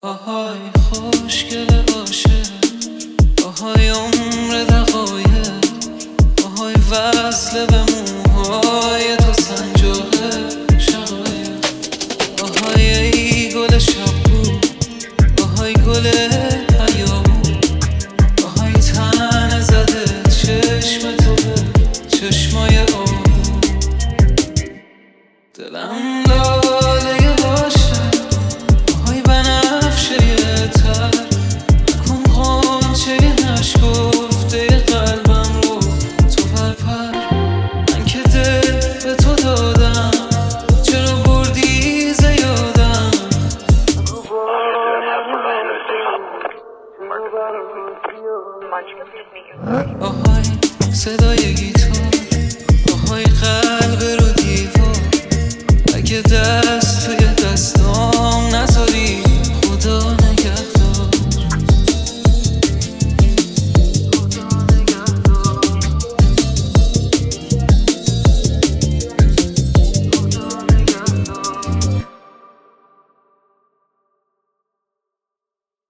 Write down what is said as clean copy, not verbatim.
آهای خوشگل عاشق، آهای عمر دقایق، آهای وصل به موهای تو سنجاق شقایق، آهای ای گل شبگو، آهای گل حیامو، آهای تن زده چشم تو به چشمای آهو. دلم لاله باشه، آهای بنفشه تر، نکن غنچه نشکفته قلبم رو تو پرپر. من که دل به تو دادم، چرا بردی ز یادم؟ آهای صدای گیتار، آهای